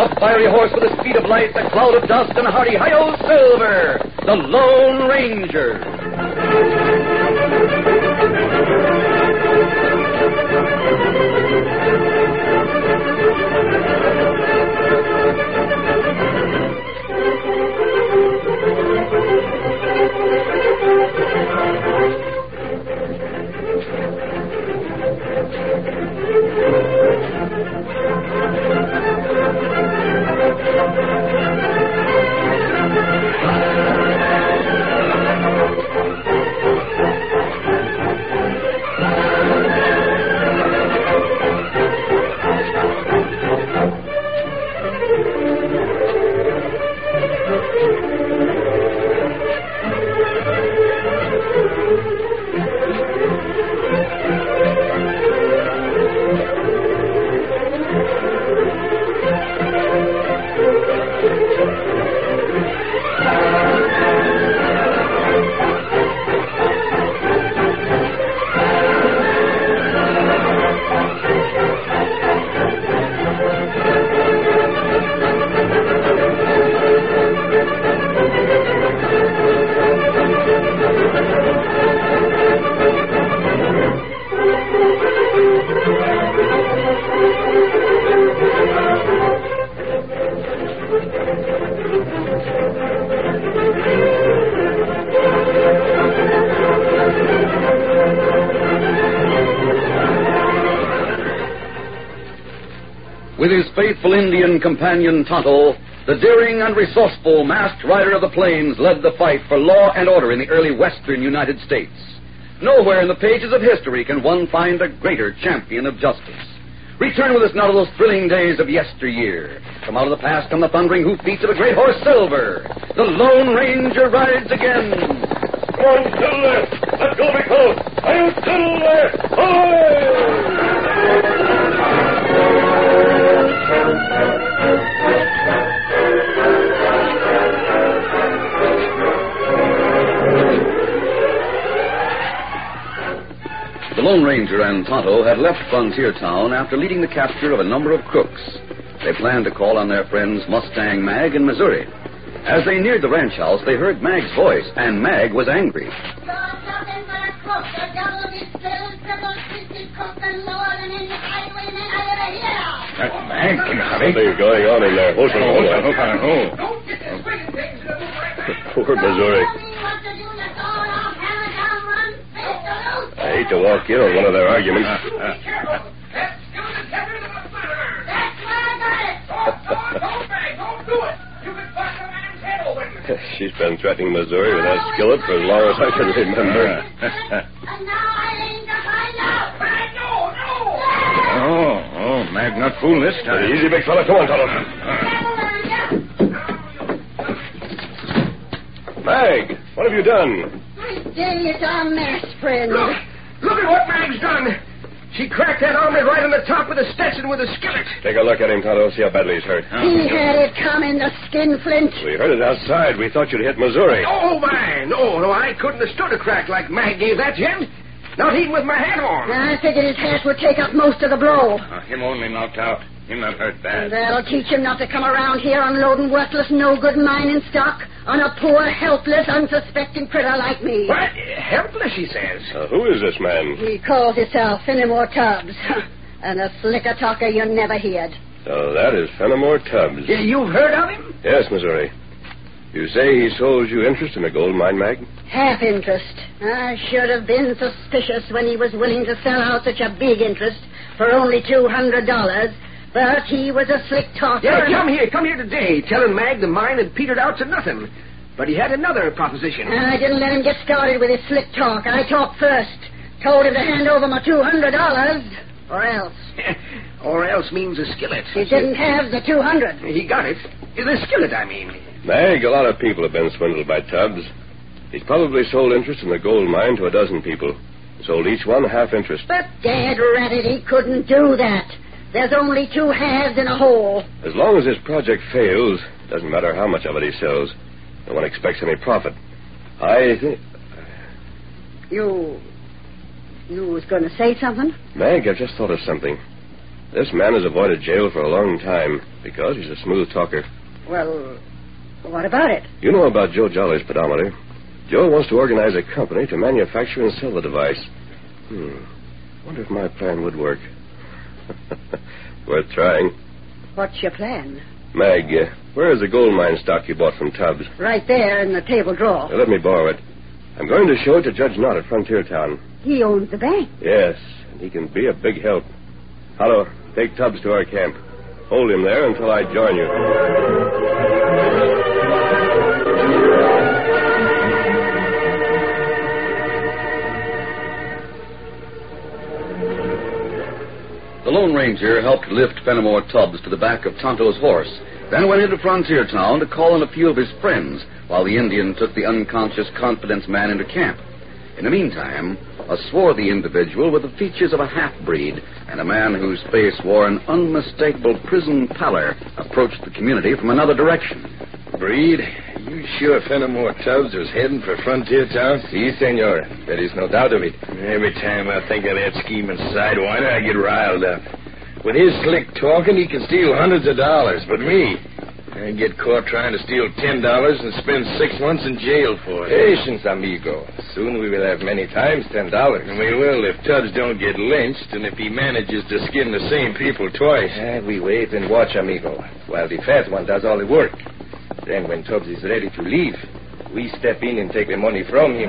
A fiery horse with the speed of light, a cloud of dust, and a hearty hi-yo Silver, the Lone Ranger. With his faithful Indian companion Tonto, the daring and resourceful masked rider of the plains led the fight for law and order in the early western United States. Nowhere in the pages of history can one find a greater champion of justice. Return with us now to those thrilling days of yesteryear. From out of the past come the thundering hoofbeats of a great horse, Silver. The Lone Ranger rides again. Come on, Silver! Let's go, big fellow! I'm Silver! The Lone Ranger and Tonto had left Frontier Town after leading the capture of a number of crooks. They planned to call on their friends Mustang Mag in Missouri. As they neared the ranch house, they heard Mag's voice, and Mag was angry. You're nothing but a crook, a double distilled, triple twisted crook, and more than any highwayman I ever hear of. That's Mag, Hurry. Something's going on in there. Hold on. Don't get this wicked thing to the Poor Missouri. I hate to walk in on one of their arguments. Be careful. That's still the tether of a murderer. That's where I got it. Don't bang. Don't do it. You could bust a man's head open. She's been threatening Missouri with that skillet for as long as I can remember. And now I aim to find out. Oh, Mag not fooling this time. Easy, big fella. Come on, Tonto. Mag, what have you done? I tell you, it's our mess, friend. Look at what Mag's done. She cracked that omelet right on the top of the Stetson with a skillet. Take a look at him, Tonto. See how badly he's hurt. He had it coming, the skinflint. We heard it outside. We thought you'd hit Missouri. Oh, my. No, I couldn't have stood a crack like Mag gave that gent. Not even with my hat on. I figured his hat would take up most of the blow. Him only knocked out. Him not hurt bad. And that'll teach him not to come around here unloading worthless, no-good mining stock on a poor, helpless, unsuspecting critter like me. What? Helpless, he says. Who is this man? He calls himself Fenimore Tubbs. And a slicker talker you never heard. So that is Fenimore Tubbs. You've heard of him? Yes, Missouri. You say he sold you interest in the gold mine, Mag? Half interest. I should have been suspicious when he was willing to sell out such a big interest for only $200. But he was a slick talker. Yeah, come here today, telling Mag the mine had petered out to nothing. But he had another proposition. I didn't let him get started with his slick talk. I talked first. Told him to hand over my $200, or else. Or else means a skillet. He didn't have the $200. He got it. The skillet, I mean. Mag, a lot of people have been swindled by Tubbs. He's probably sold interest in the gold mine to a dozen people. Sold each one half interest. But Dad ratted he couldn't do that. There's only two halves in a whole. As long as his project fails, it doesn't matter how much of it he sells. No one expects any profit. I think... You was going to say something? Mag, I've just thought of something. This man has avoided jail for a long time because he's a smooth talker. Well, what about it? You know about Joe Jolly's pedometer. Joe wants to organize a company to manufacture and sell the device. Wonder if my plan would work. Worth trying. What's your plan? Mag, where is the gold mine stock you bought from Tubbs? Right there in the table drawer. Now, let me borrow it. I'm going to show it to Judge Knott at Frontier Town. He owns the bank. Yes, and he can be a big help. Hallo, take Tubbs to our camp. Hold him there until I join you. The Lone Ranger helped lift Fenimore Tubbs to the back of Tonto's horse, then went into Frontier Town to call on a few of his friends while the Indian took the unconscious confidence man into camp. In the meantime, a swarthy individual with the features of a half-breed and a man whose face wore an unmistakable prison pallor approached the community from another direction. Breed, you sure Fenimore Tubbs was heading for Frontier Town? Si, senor. There is no doubt of it. Every time I think of that scheming sidewinder, I get riled up. With his slick talking, he can steal hundreds of dollars. But me, I get caught trying to steal $10 and spend 6 months in jail for it. Patience, amigo. Soon we will have many times $10. And we will if Tubbs don't get lynched and if he manages to skin the same people twice. We wait and watch, amigo, while the fat one does all the work. Then when Tubbs is ready to leave, we step in and take the money from him.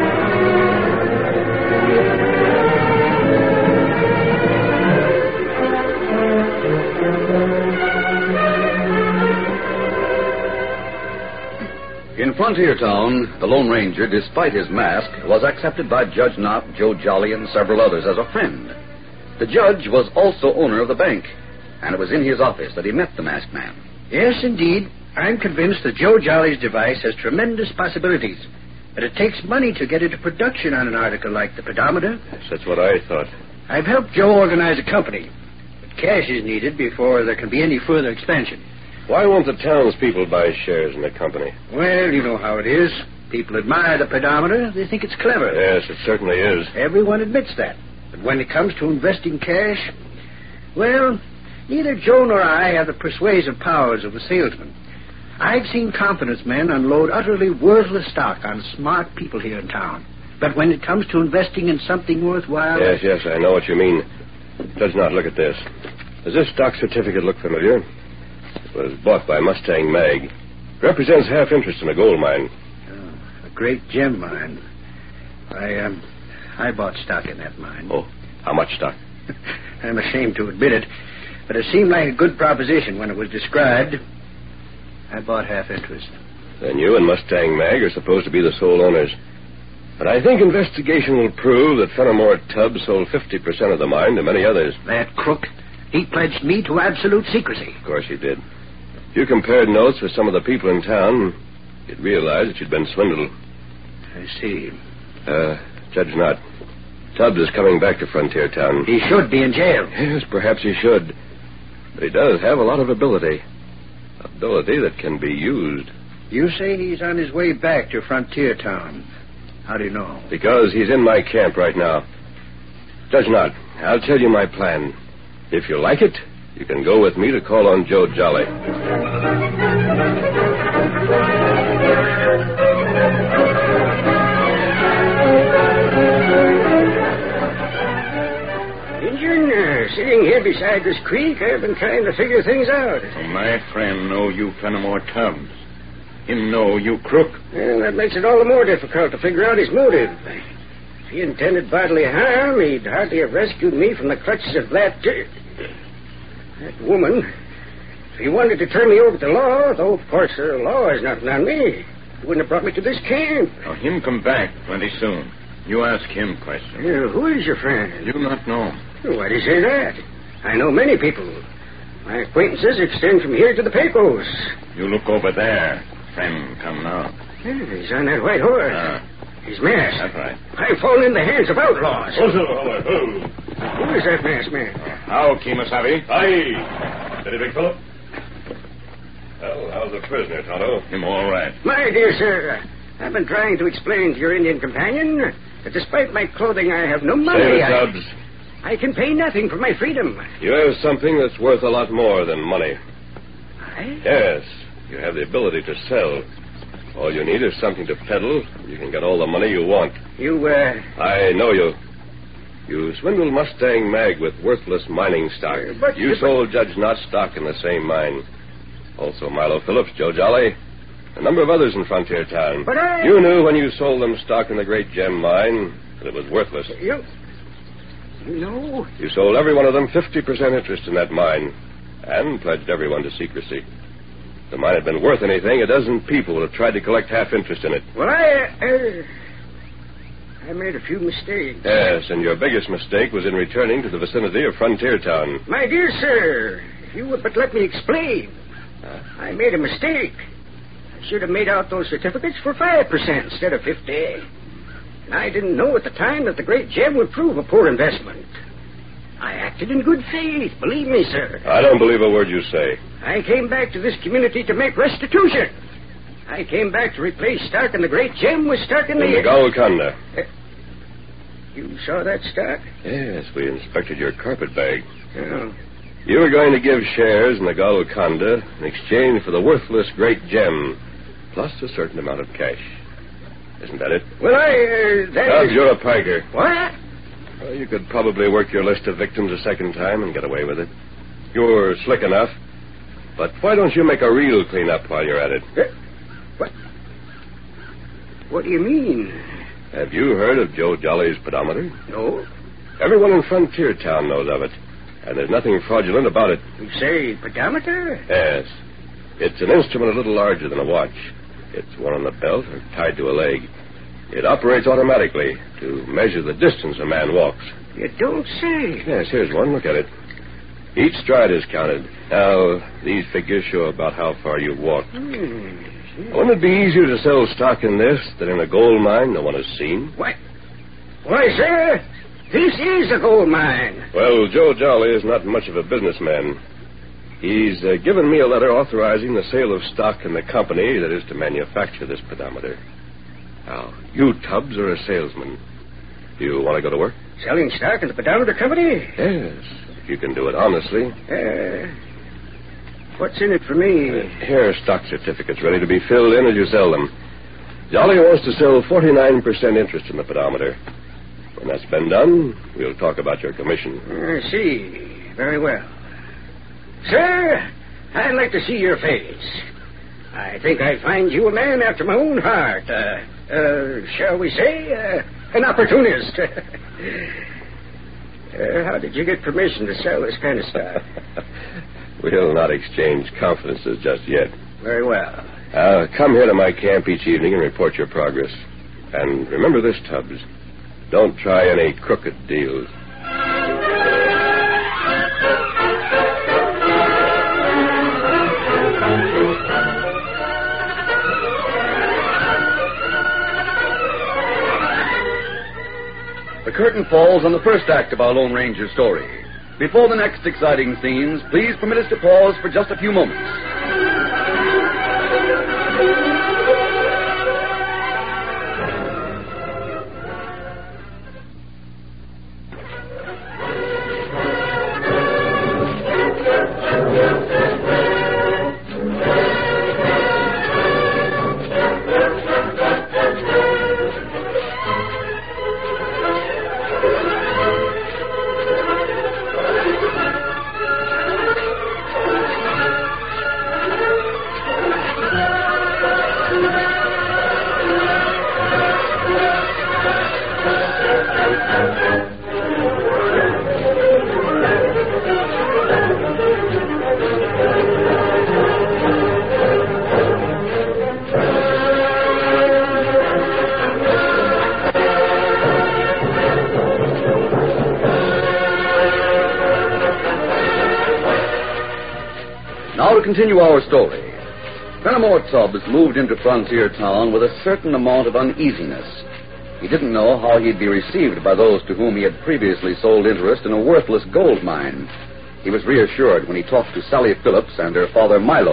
In Frontier Town, the Lone Ranger, despite his mask, was accepted by Judge Knott, Joe Jolly, and several others as a friend. The judge was also owner of the bank, and it was in his office that he met the masked man. Yes, indeed. I'm convinced that Joe Jolly's device has tremendous possibilities. But it takes money to get into production on an article like the pedometer. Yes, that's what I thought. I've helped Joe organize a company. But cash is needed before there can be any further expansion. Why won't the townspeople buy shares in the company? Well, you know how it is. People admire the pedometer. They think it's clever. Yes, it certainly is. Everyone admits that. But when it comes to investing cash, well, neither Joe nor I have the persuasive powers of a salesman. I've seen confidence men unload utterly worthless stock on smart people here in town. But when it comes to investing in something worthwhile... Yes, I know what you mean. Judge Knott, look at this. Does this stock certificate look familiar? It was bought by Mustang Mag. Represents half interest in a gold mine. Oh, a great gem mine. I bought stock in that mine. Oh, how much stock? I'm ashamed to admit it, but it seemed like a good proposition when it was described. I bought half interest. Then you and Mustang Mag are supposed to be the sole owners. But I think investigation will prove that Fenimore Tubbs sold 50% of the mine to many others. That crook, he pledged me to absolute secrecy. Of course he did. If you compared notes with some of the people in town, you'd realize that you'd been swindled. I see. Judge Knott, Tubbs is coming back to Frontier Town. He should be in jail. Yes, perhaps he should. But he does have a lot of ability. Ability that can be used. You say he's on his way back to Frontier Town. How do you know? Because he's in my camp right now. Judge Knott, I'll tell you my plan. If you like it, you can go with me to call on Joe Jolly. Injun, sitting here beside this creek, I've been trying to figure things out. My friend know you Fenimore Tubbs. Him know you crook. Well, that makes it all the more difficult to figure out his motive. If he intended bodily harm, he'd hardly have rescued me from the clutches of that woman. If he wanted to turn me over to the law, though, of course, the law is nothing on me, he wouldn't have brought me to this camp. Now, him come back plenty soon. You ask him question. Who is your friend? You not know. Why do you say that? I know many people. My acquaintances extend from here to the Pecos. You look over there. Friend come now. Yeah, he's on that white horse. He's masked. That's right. I've fallen in the hands of outlaws. Oh. Who is that masked man? How, Kemosabe? Aye. Steady, big fellow. Well, how's the prisoner, Tonto? Him all right. My dear sir, I've been trying to explain to your Indian companion that despite my clothing, I have no money. Say it, Tubbs. I can pay nothing for my freedom. You have something that's worth a lot more than money. I? Yes, you have the ability to sell. All you need is something to peddle. You can get all the money you want. You, I know you. You swindled Mustang Mag with worthless mining stock. But you sold Judge Knott stock in the same mine. Also Milo Phillips, Joe Jolly, a number of others in Frontier Town. But I... You knew when you sold them stock in the great gem mine that it was worthless. You know? You sold every one of them 50% interest in that mine and pledged everyone to secrecy. If the mine had been worth anything, a dozen people would have tried to collect half interest in it. Well, I made a few mistakes. Yes, and your biggest mistake was in returning to the vicinity of Frontier Town. My dear sir, if you would but let me explain. I made a mistake. I should have made out those certificates for 5% instead of 50%. And I didn't know at the time that the great gem would prove a poor investment. I acted in good faith, believe me, sir. I don't believe a word you say. I came back to this community to make restitution. I came back to replace Stark and the great gem with Stark and In the Golconda. You saw that, Stark? Yes, we inspected your carpet bag. Oh. You were going to give shares in the Golconda in exchange for the worthless great gem, plus a certain amount of cash. Isn't that it? Well, Stubbs, you're a piker. What? Well, you could probably work your list of victims a second time and get away with it. You're slick enough. But why don't you make a real cleanup while you're at it? What? What do you mean? Have you heard of Joe Jolly's pedometer? No. Everyone in Frontier Town knows of it. And there's nothing fraudulent about it. You say pedometer? Yes. It's an instrument a little larger than a watch. It's worn on the belt or tied to a leg. It operates automatically to measure the distance a man walks. You don't say. Yes, here's one. Look at it. Each stride is counted. Now, these figures show about how far you've walked. Wouldn't it be easier to sell stock in this than in a gold mine no one has seen? What? Why, sir, this is a gold mine. Well, Joe Jolly is not much of a businessman. He's given me a letter authorizing the sale of stock in the company that is to manufacture this pedometer. Now, you, Tubbs, are a salesman. Do you want to go to work? Selling stock in the pedometer company? Yes, if you can do it honestly. What's in it for me? Here are stock certificates ready to be filled in as you sell them. Jolly wants to sell 49% interest in the pedometer. When that's been done, we'll talk about your commission. I see. Very well. Sir, I'd like to see your face. I think I find you a man after my own heart. Shall we say, an opportunist. How did you get permission to sell this kind of stuff? We'll not exchange confidences just yet. Very well. Come here to my camp each evening and report your progress. And remember this, Tubbs. Don't try any crooked deals. The curtain falls on the first act of our Lone Ranger story. Before the next exciting scenes, please permit us to pause for just a few moments. Now to continue our story. Fenimore Tubbs moved into Frontier Town with a certain amount of uneasiness. He didn't know how he'd be received by those to whom he had previously sold interest in a worthless gold mine. He was reassured when he talked to Sally Phillips and her father Milo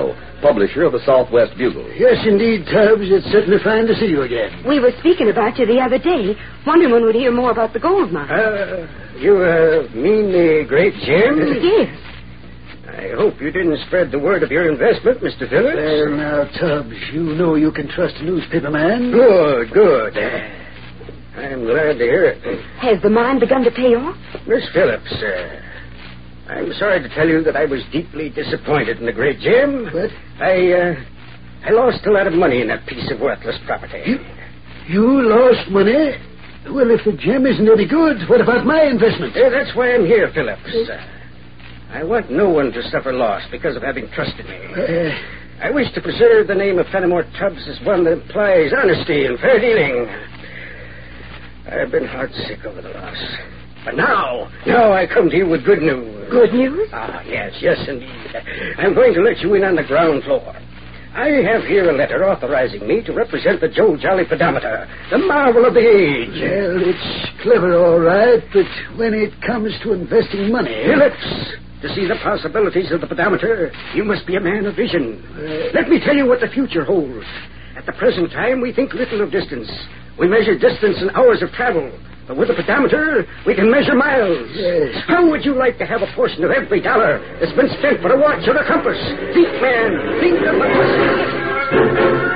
publisher of the Southwest Bugle. Yes, indeed, Tubbs. It's certainly fine to see you again. We were speaking about you the other day. Wondering when we'd hear more about the gold mine. You mean the great Jim? Yes. I hope you didn't spread the word of your investment, Mr. Phillips. Well, now, Tubbs, you know you can trust a newspaper man. Good. I'm glad to hear it. Has the mine begun to pay off? Miss Phillips, I'm sorry to tell you that I was deeply disappointed in the great Jim. What? I lost a lot of money in that piece of worthless property. You lost money? Well, if the gem isn't any good, what about my investment? That's why I'm here, Phillips. I want no one to suffer loss because of having trusted me. I wish to preserve the name of Fenimore Tubbs as one that implies honesty and fair dealing. I've been heartsick over the loss. But now I come to you with good news. Good news? Yes, indeed. I'm going to let you in on the ground floor. I have here a letter authorizing me to represent the Joe Jolly pedometer, the marvel of the age. Well, it's clever, all right, but when it comes to investing money... Phillips, to see the possibilities of the pedometer, you must be a man of vision. Let me tell you what the future holds. At the present time, we think little of distance. We measure distance in hours of travel. But with the pedometer, we can measure miles. Yes. How would you like to have a portion of every dollar that's been spent for a watch or a compass? Think, man. Think of the possibilities.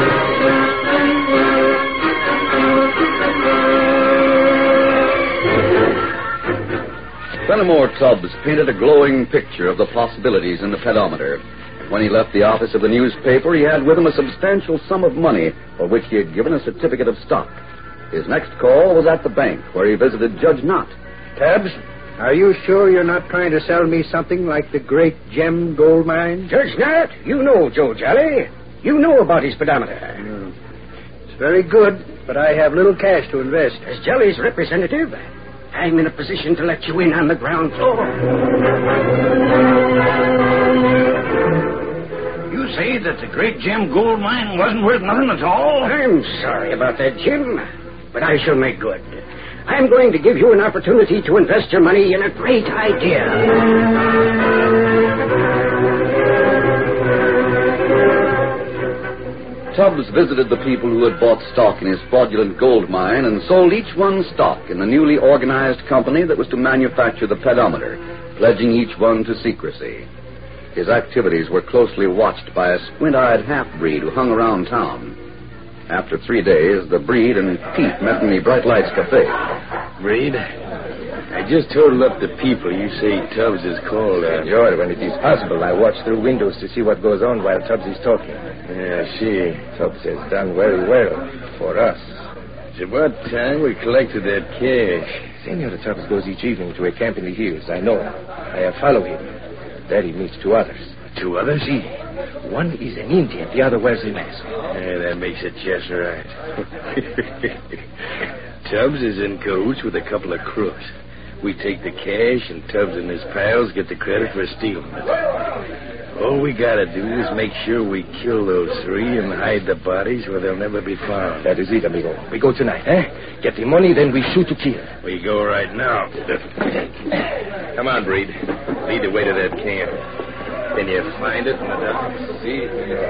Fenimore Tubbs painted a glowing picture of the possibilities in the pedometer. When he left the office of the newspaper, he had with him a substantial sum of money for which he had given a certificate of stock. His next call was at the bank, where he visited Judge Knott. Tubbs, are you sure you're not trying to sell me something like the great gem gold mine? Judge Knott, you know Joe Jolly. You know about his pedometer. It's very good, but I have little cash to invest. As Jolly's representative, I'm in a position to let you in on the ground floor. You say that the great gem gold mine wasn't worth nothing at all? I'm sorry about that, Jim, but I shall make good. I'm going to give you an opportunity to invest your money in a great idea. Tubbs visited the people who had bought stock in his fraudulent gold mine and sold each one stock in the newly organized company that was to manufacture the pedometer, pledging each one to secrecy. His activities were closely watched by a squint-eyed half-breed who hung around town. After 3 days, the breed and Pete met in the Bright Lights Cafe. Breed, I just totaled up the people you say Tubbs is called. Senor, when it is possible, I watch through windows to see what goes on while Tubbs is talking. Yeah, I see. Tubbs has done very well for us. It's about time we collected that cash. Senor Tubbs goes each evening to a camp in the hills. I know. I have followed him. There he meets 2 others. 2 others? See, one is an Indian, the other wears a mask. Yeah, that makes it just right. Tubbs is in cahoots with a couple of crooks. We take the cash, and Tubbs and his pals get the credit for stealing it. All we gotta do is make sure we kill those 3 and hide the bodies where they'll never be found. That is it, amigo. We go tonight, eh? Get the money, then we shoot to kill. We go right now. Come on, Breed. Lead the way to that camp. Then you find it in the dark. See?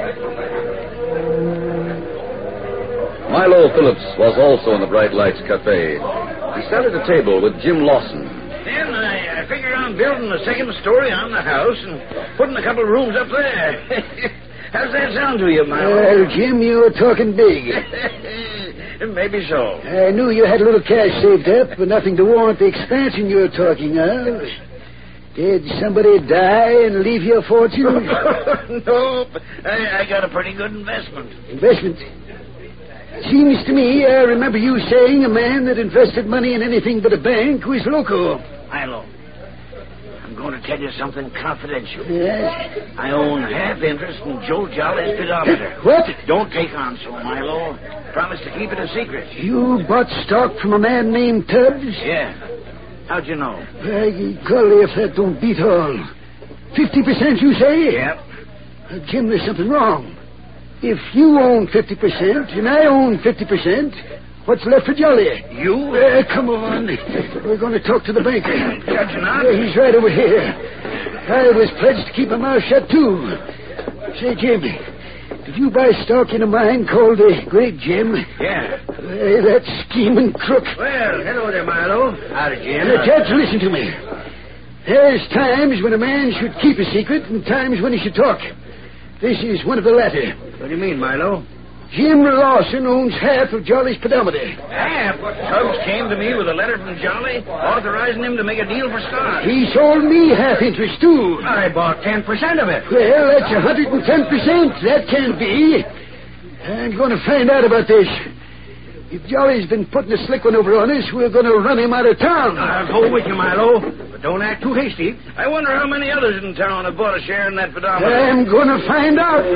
Milo Phillips was also in the Bright Lights Cafe. He sat at a table with Jim Lawson. Then I figure on building a second story on the house and putting a couple of rooms up there. How's that sound to you, Milo? Well, Jim, you're talking big. Maybe so. I knew you had a little cash saved up, but nothing to warrant the expansion you're talking of. Did somebody die and leave you a fortune? No, but I got a pretty good investment. Investment? Seems to me I remember you saying a man that invested money in anything but a bank was loco. Milo, I'm going to tell you something confidential. Yes? I own half interest in Joe Jolly's pedometer. What? Don't take on so, Milo. Promise to keep it a secret. You bought stock from a man named Tubbs? Yeah. How'd you know? Golly, if that don't beat all. 50% you say? Yep. Jim, there's something wrong. If you own 50% and I own 50%, what's left for Jolly? You? Come on. We're going to talk to the banker. Judge Knott? He's right over here. I was pledged to keep my mouth shut, too. Say, Jim, did you buy stock in a mine called the Great Gem? Yeah. That scheming crook. Well, hello there, Milo. Howdy, Jim. Judge, listen to me. There's times when a man should keep a secret and times when he should talk. This is one of the latter. What do you mean, Milo? Jim Lawson owns half of Jolly's pedometer. Half? Tubbs came to me with a letter from Jolly authorizing him to make a deal for stock. He sold me half interest, too. I bought 10% of it. Well, that's 110%. That can't be. I'm going to find out about this. If Jolly's been putting a slick one over on us, we're going to run him out of town. I'll go with you, Milo, but don't act too hasty. I wonder how many others in town have bought a share in that pedometer. I'm going to find out.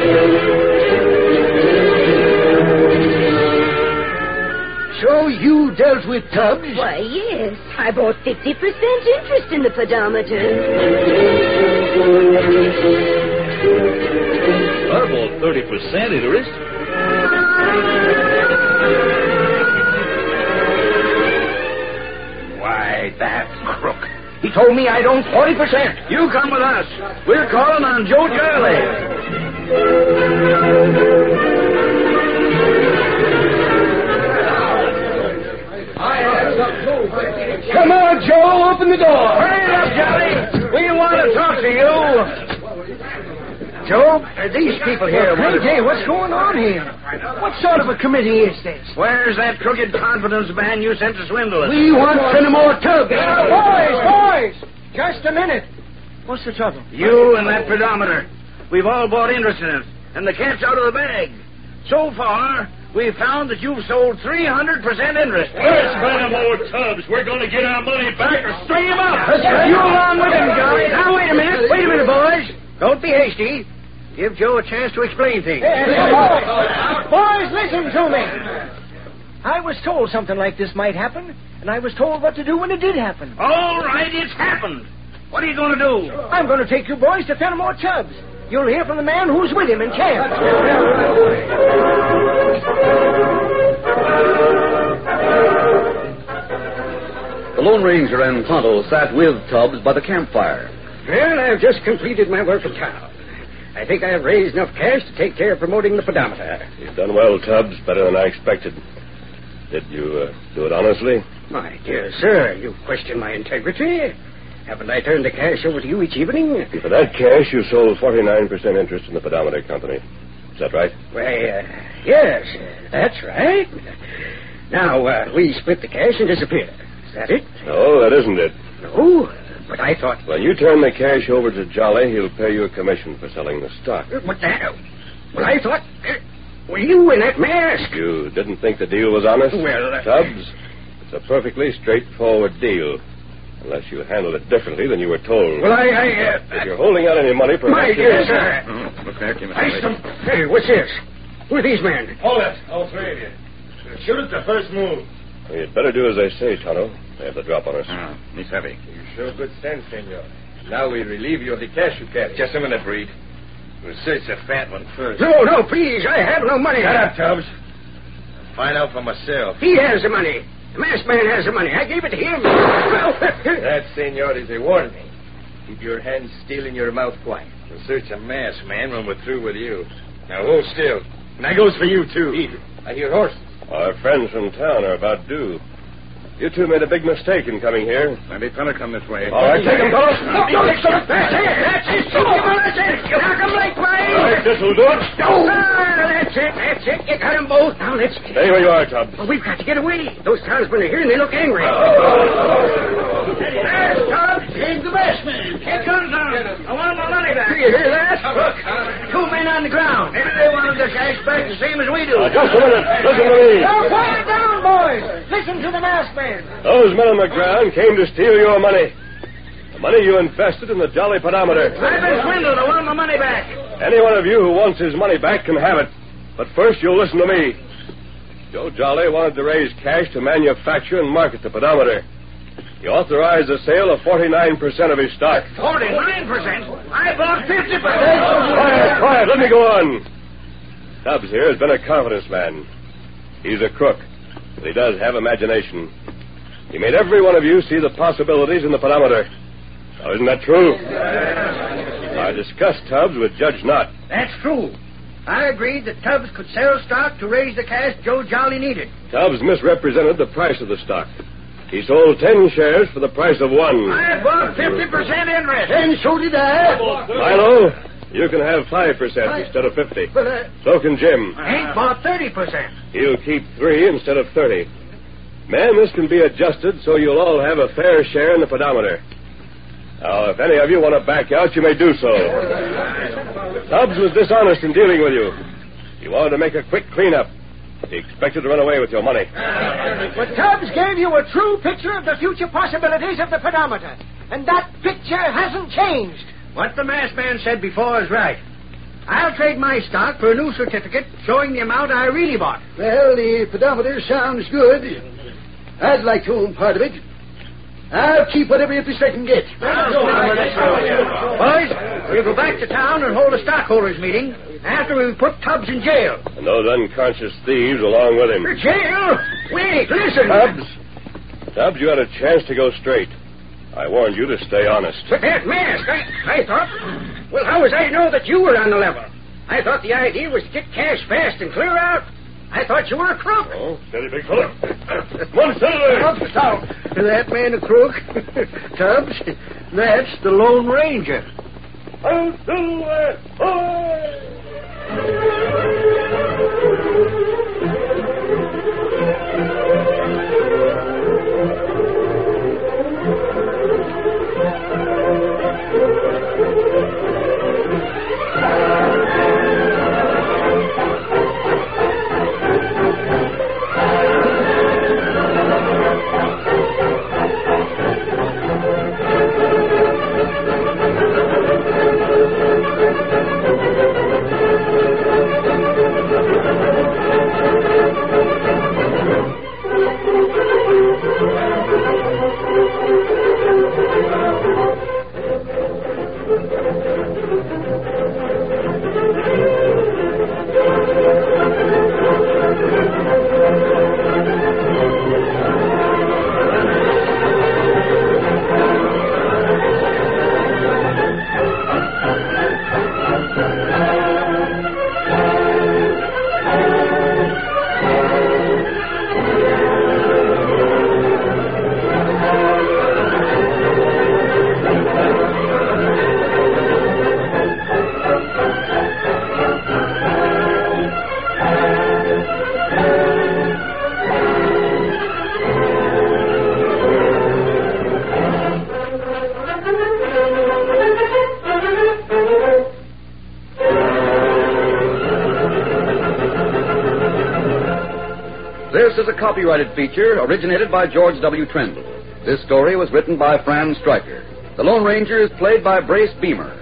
So you dealt with Tubbs? Why, yes. I bought 50% interest in the pedometer. I bought 30% interest. Why, that crook. He told me I'd own 40%. You come with us. We're calling on Joe Jolly. Come on, Joe, open the door. Hurry up, Jolly. We want to talk to you. Joe, these people here... Hey, what's going on here? What sort of a committee is this? Where's that crooked confidence man you sent to swindle us? We want Fenimore Tubbs. Boys! Just a minute. What's the trouble? You and that pedometer. We've all bought interest in it, and the cat's out of the bag. So far, we've found that you've sold 300% interest. Let's Fenimore Tubbs. We're going to get our money back or string him up. You along with him, Jolly. Now, wait a minute, boys. Don't be hasty. Give Joe a chance to explain things. Boys, listen to me. I was told something like this might happen, and I was told what to do when it did happen. All right, it's happened. What are you going to do? I'm going to take you boys to Fenimore Tubbs. You'll hear from the man who's with him in camp. The Lone Ranger and Tonto sat with Tubbs by the campfire. Well, I've just completed my work in town. I think I have raised enough cash to take care of promoting the pedometer. You've done well, Tubbs. Better than I expected. Did you do it honestly? My dear sir, you question my integrity. Haven't I turned the cash over to you each evening? For that cash, you sold 49% interest in the pedometer company. Is that right? Why, yes, that's right. Now, we split the cash and disappear. Is that it? No, that isn't it. No, but I thought... When you turn the cash over to Jolly, he'll pay you a commission for selling the stock. What the hell? Well, I thought... Were you in that mask? You didn't think the deal was honest? Well, Tubbs, it's a perfectly straightforward deal. Unless you handled it differently than you were told. Well, If you're holding out any money, perhaps... My dear sir. Look there, Kim. Hey, what's this? Who are these men? Hold it, all three of you. Shoot at the first move. Well, you'd better do as I say, Tonto. They have the drop on us. He's heavy. You show good sense, senor. Now we relieve you of the cash you carry. Just a minute, Breed. We'll search the fat one first. No, please. I have no money. Shut up, Tubbs. I'll find out for myself. He has the money. The masked man has the money. I gave it to him. That, senor, is a warning. Keep your hands still and your mouth quiet. We'll search a masked man when we're through with you. Now hold still. And that goes for you, too. I hear horses. Our friends from town are about due. You two made a big mistake in coming here. Plenty fella come this way. All right, take them, fellows. That's it. Knock him like mine. All right, this'll do it. That's it. You got them both. Now, let's... Stay where you are, Tubbs. Well, we've got to get away. Those townsmen are here, and they look angry. There's Tubbs. He's the best man. Here comes on. I want my money back. Do you hear that? Look, two men on the ground. Maybe they wanted the cash back the same as we do. Just a minute. Listen to me. Now, quiet down, boys. Listen to the masked man. Those men on the ground came to steal your money. The money you invested in the Jolly pedometer. I've been swindled. I want my money back. Any one of you who wants his money back can have it. But first, you'll listen to me. Joe Jolly wanted to raise cash to manufacture and market the pedometer. He authorized the sale of 49% of his stock. 49%? I bought 50%. Quiet. Let me go on. Tubbs here has been a confidence man. He's a crook, but he does have imagination. He made every one of you see the possibilities in the pedometer. Now, isn't that true? I discussed Tubbs with Judge Knott. That's true. I agreed that Tubbs could sell stock to raise the cash Joe Jolly needed. Tubbs misrepresented the price of the stock. He sold 10 shares for the price of 1. I bought 50% interest. And so did I. Milo, you can have 5% instead of 50. But So can Jim. Hank bought 30%. He'll keep 3 instead of 30. Men, this can be adjusted so you'll all have a fair share in the pedometer. Now, if any of you want to back out, you may do so. Tubbs was dishonest in dealing with you. He wanted to make a quick cleanup. He expected to run away with your money. But Tubbs gave you a true picture of the future possibilities of the pedometer. And that picture hasn't changed. What the masked man said before is right. I'll trade my stock for a new certificate showing the amount I really bought. Well, the pedometer sounds good. I'd like to own part of it. I'll keep whatever interest I can get. Boys, we'll go back to town and hold a stockholders' meeting after we've put Tubbs in jail. And those unconscious thieves along with him. Jail? Wait, listen. Tubbs, you had a chance to go straight. I warned you to stay honest. But that mask, I thought... Well, how was I to know that you were on the level? I thought the idea was to get cash fast and clear out. I thought you were a crook. Oh, steady, big fella. Come on, settle there. That man a crook? Tubbs, that's the Lone Ranger. I'll do it. This is a copyrighted feature originated by George W. Trendle. This story was written by Fran Stryker. The Lone Ranger is played by Brace Beamer.